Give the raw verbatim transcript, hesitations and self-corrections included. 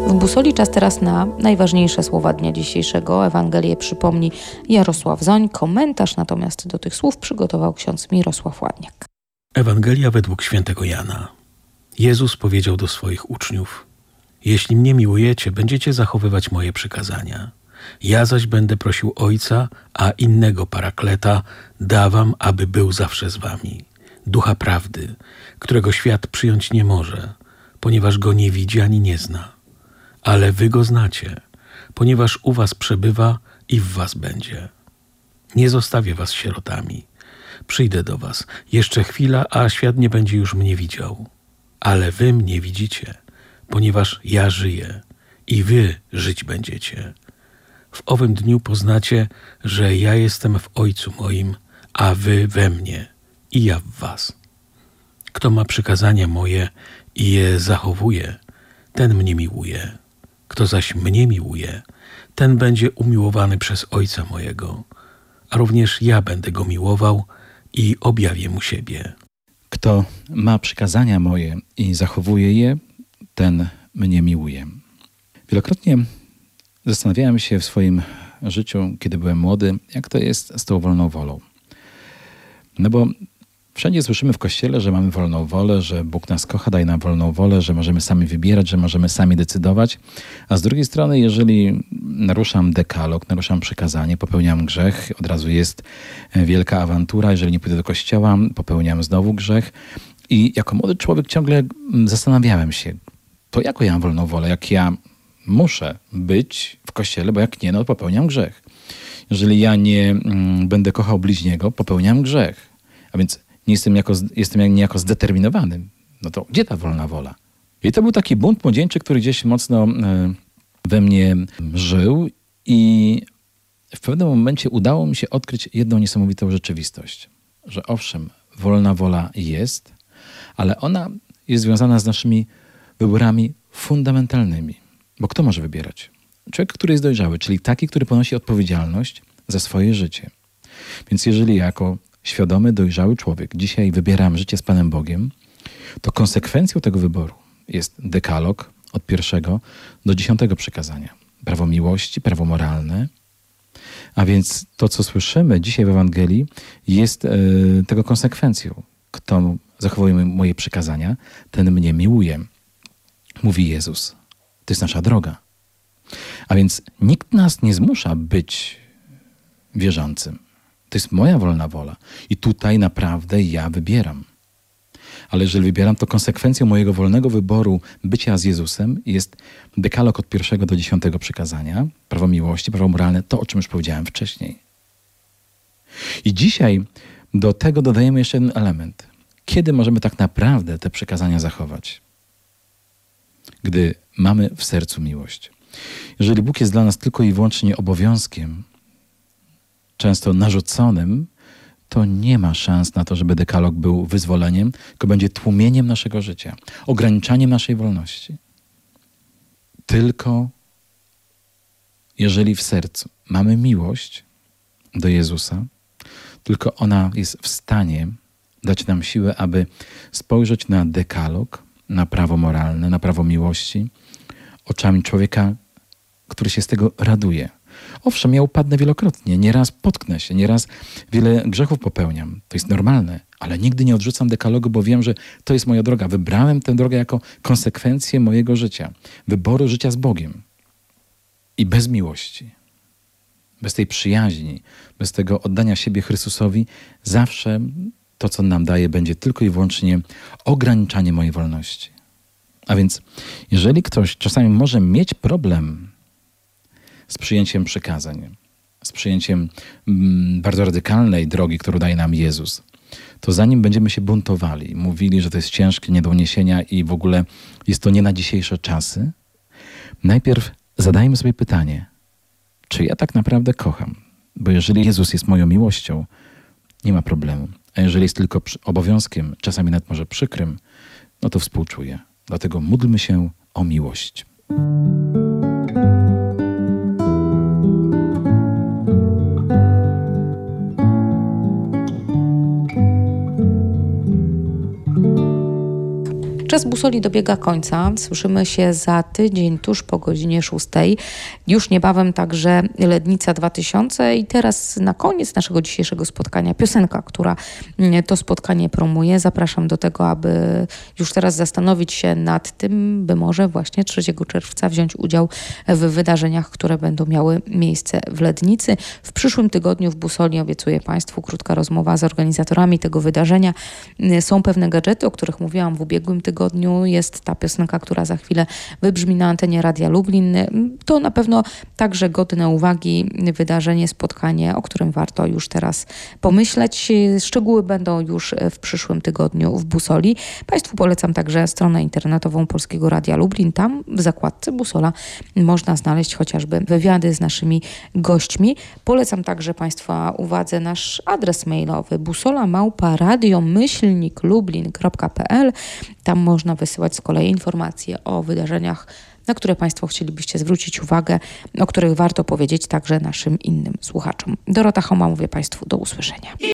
W Busoli czas teraz na najważniejsze słowa dnia dzisiejszego. Ewangelię przypomni Jarosław Zoń. Komentarz natomiast do tych słów przygotował ksiądz Mirosław Ładniak. Ewangelia według świętego Jana. Jezus powiedział do swoich uczniów: jeśli mnie miłujecie, będziecie zachowywać moje przykazania. Ja zaś będę prosił Ojca, a innego Parakleta da wam, aby był zawsze z wami. Ducha prawdy, którego świat przyjąć nie może, ponieważ go nie widzi ani nie zna. Ale wy go znacie, ponieważ u was przebywa i w was będzie. Nie zostawię was sierotami. Przyjdę do was. Jeszcze chwila, a świat nie będzie już mnie widział. Ale wy mnie widzicie, ponieważ ja żyję i wy żyć będziecie. W owym dniu poznacie, że ja jestem w Ojcu moim, a wy we mnie i ja w was. Kto ma przykazania moje i je zachowuje, ten mnie miłuje. Kto zaś mnie miłuje, ten będzie umiłowany przez Ojca mojego, a również ja będę go miłował i objawię mu siebie. Kto ma przykazania moje i zachowuje je, ten mnie miłuje. Wielokrotnie zastanawiałem się w swoim życiu, kiedy byłem młody, jak to jest z tą wolną wolą. No bo wszędzie słyszymy w Kościele, że mamy wolną wolę, że Bóg nas kocha, daje nam wolną wolę, że możemy sami wybierać, że możemy sami decydować. A z drugiej strony, jeżeli naruszam dekalog, naruszam przykazanie, popełniam grzech, od razu jest wielka awantura. Jeżeli nie pójdę do kościoła, popełniam znowu grzech. I jako młody człowiek ciągle zastanawiałem się, to jaką ja mam wolną wolę, jak ja muszę być w kościele, bo jak nie, no to popełniam grzech. Jeżeli ja nie mm, będę kochał bliźniego, popełniam grzech. A więc nie jestem, jako, jestem niejako zdeterminowany. No to gdzie ta wolna wola? I to był taki bunt młodzieńczy, który gdzieś mocno e, we mnie żył i w pewnym momencie udało mi się odkryć jedną niesamowitą rzeczywistość. Że owszem, wolna wola jest, ale ona jest związana z naszymi wyborami fundamentalnymi. Bo kto może wybierać? Człowiek, który jest dojrzały, czyli taki, który ponosi odpowiedzialność za swoje życie. Więc jeżeli jako świadomy, dojrzały człowiek dzisiaj wybieram życie z Panem Bogiem, to konsekwencją tego wyboru jest dekalog od pierwszego do dziesiątego przykazania. Prawo miłości, prawo moralne. A więc to, co słyszymy dzisiaj w Ewangelii, jest e, tego konsekwencją. Kto zachowuje moje przykazania, ten mnie miłuje, mówi Jezus. To jest nasza droga. A więc nikt nas nie zmusza być wierzącym. To jest moja wolna wola. I tutaj naprawdę ja wybieram. Ale jeżeli wybieram, to konsekwencją mojego wolnego wyboru bycia z Jezusem jest dekalog od pierwszego do dziesiątego przykazania, prawo miłości, prawo moralne, to o czym już powiedziałem wcześniej. I dzisiaj do tego dodajemy jeszcze jeden element. Kiedy możemy tak naprawdę te przykazania zachować? Gdy mamy w sercu miłość. Jeżeli Bóg jest dla nas tylko i wyłącznie obowiązkiem, często narzuconym, to nie ma szans na to, żeby dekalog był wyzwoleniem, tylko będzie tłumieniem naszego życia, ograniczaniem naszej wolności. Tylko jeżeli w sercu mamy miłość do Jezusa, tylko ona jest w stanie dać nam siłę, aby spojrzeć na dekalog, na prawo moralne, na prawo miłości, oczami człowieka, który się z tego raduje. Owszem, ja upadnę wielokrotnie, nieraz potknę się, nieraz wiele grzechów popełniam. To jest normalne, ale nigdy nie odrzucam dekalogu, bo wiem, że to jest moja droga. Wybrałem tę drogę jako konsekwencję mojego życia, wyboru życia z Bogiem. I bez miłości, bez tej przyjaźni, bez tego oddania siebie Chrystusowi, zawsze to, co nam daje, będzie tylko i wyłącznie ograniczanie mojej wolności. A więc, jeżeli ktoś czasami może mieć problem z przyjęciem przykazań, z przyjęciem mm, bardzo radykalnej drogi, którą daje nam Jezus, to zanim będziemy się buntowali, mówili, że to jest ciężkie, nie do uniesienia i w ogóle jest to nie na dzisiejsze czasy, najpierw zadajmy sobie pytanie, czy ja tak naprawdę kocham? Bo jeżeli Jezus jest moją miłością, nie ma problemu. A jeżeli jest tylko obowiązkiem, czasami nawet może przykrym, no to współczuję. Dlatego módlmy się o miłość. Czas Busoli dobiega końca. Słyszymy się za tydzień tuż po godzinie szóstej. Już niebawem także Lednica dwa tysiące i teraz na koniec naszego dzisiejszego spotkania piosenka, która to spotkanie promuje. Zapraszam do tego, aby już teraz zastanowić się nad tym, by może właśnie trzeciego czerwca wziąć udział w wydarzeniach, które będą miały miejsce w Lednicy. W przyszłym tygodniu w Busoli obiecuję Państwu krótka rozmowa z organizatorami tego wydarzenia. Są pewne gadżety, o których mówiłam w ubiegłym tygodniu. Jest ta piosenka, która za chwilę wybrzmi na antenie Radia Lublin. To na pewno także godne uwagi wydarzenie, spotkanie, o którym warto już teraz pomyśleć. Szczegóły będą już w przyszłym tygodniu w Busoli. Państwu polecam także stronę internetową Polskiego Radia Lublin. Tam w zakładce Busola można znaleźć chociażby wywiady z naszymi gośćmi. Polecam także Państwa uwadze nasz adres mailowy busola małpa radiomyślnik lublin kropka p l. Tam można wysyłać z kolei informacje o wydarzeniach, na które Państwo chcielibyście zwrócić uwagę, o których warto powiedzieć także naszym innym słuchaczom. Dorota Choma, mówię Państwu do usłyszenia.